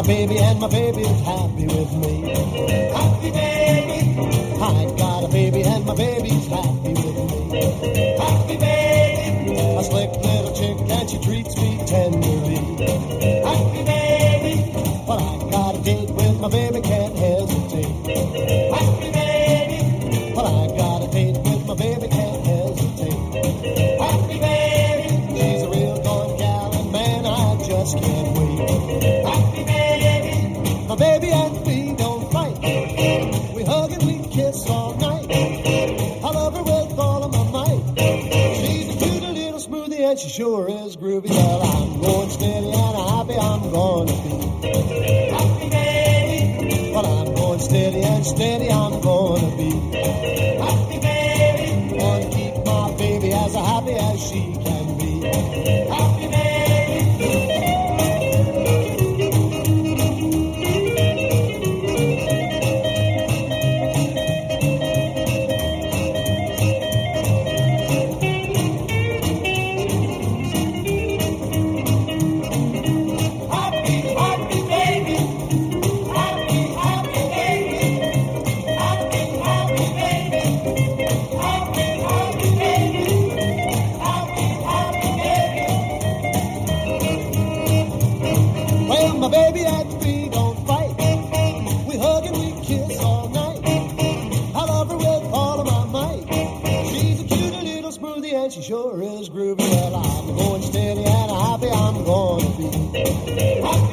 baby and my baby's happy with me. Happy baby. I got a baby and my baby's happy with me. Happy baby. A slick little chick and she treats me tenderly. Happy baby. But I got a date with my baby, can't hesitate. Happy baby. But I got a date with my baby, can't hesitate. Happy baby. She's a real going gal and man, I just can't wait. Happy baby. My baby and we don't fight. We hug and we kiss all night. I love her with all of my might. She's a cute little smoothie and she sure is groovy. Well, I'm going steady and happy I'm gonna be. Happy baby. Well, I'm going steady and steady I'm gonna be. Happy baby. Gonna keep my baby as happy as she can be. Happy baby. My baby and we don't fight. We hug and we kiss all night. I love her with all of my might. She's a cute little smoothie and she sure is groovy. Well, I'm going steady and happy I'm gonna be.